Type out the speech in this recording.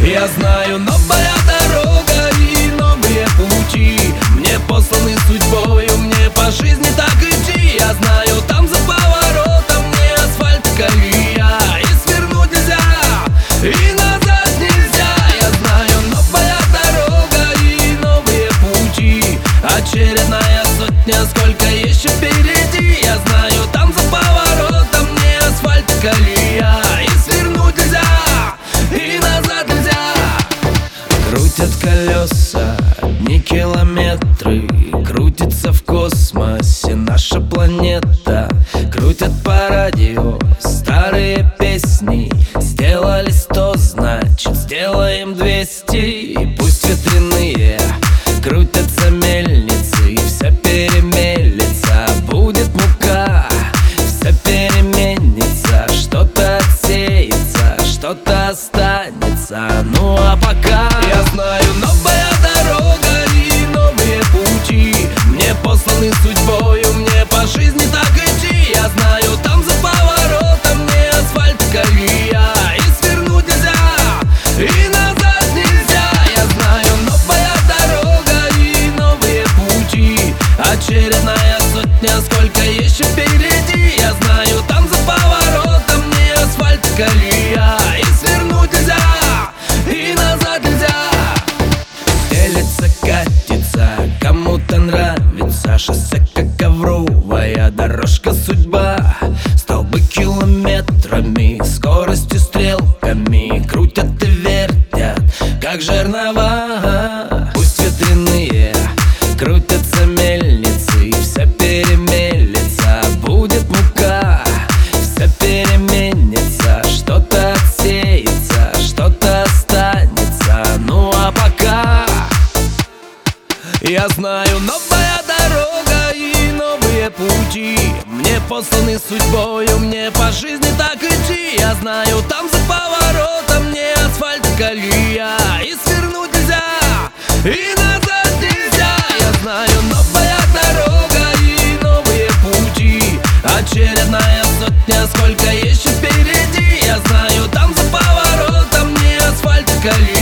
Я знаю, новая дорога и новые пути мне посланы судьбою, мне по жизни так идти. Я знаю, там за поворотом не асфальт и колея, и свернуть нельзя, и назад нельзя. Я знаю, новая дорога и новые пути, очередная сотня, сколько еще впереди. Я знаю, там за поворотом не асфальт и колея, и свернуть нельзя, и назад нельзя. Крутят колеса, не километры, крутится в космосе наша планета. Крутят по радио старые песни, сделали 100, значит сделаем 200. И пусть ветряные крутятся мельницы, и все перемелится, будет мука, все переменится, что-то отсеется, что-то останется. Ну а пока я знаю, новая дорога и новые пути мне посланы судьбою, мне по жизни так идти. Я знаю, там за поворотом не асфальт и колея, и свернуть нельзя, и назад нельзя. Я знаю, новая дорога и новые пути, очередная сотня, сколько еще впереди. Я знаю, там за поворотом не асфальт и колея, и свернуть нельзя, и назад нельзя. Стелется, катится, кому-то нравится шоссе, как ковровая дорожка судьба. Столбы километрами, скоростью стрелками крутят и вертят, как жернова. Пусть ветряные крутятся мельницы, и все перемелится, будет мука, все переменится, что-то отсеется, что-то останется. Ну а пока я знаю, новая дорога и новые пути мне посланы судьбою, мне по жизни так идти. Я знаю, там за поворотом не асфальт и колея, и свернуть нельзя, и назад нельзя. Я знаю, новая дорога и новые пути, очередная сотня, сколько еще впереди. Я знаю, там за поворотом не асфальт и колея,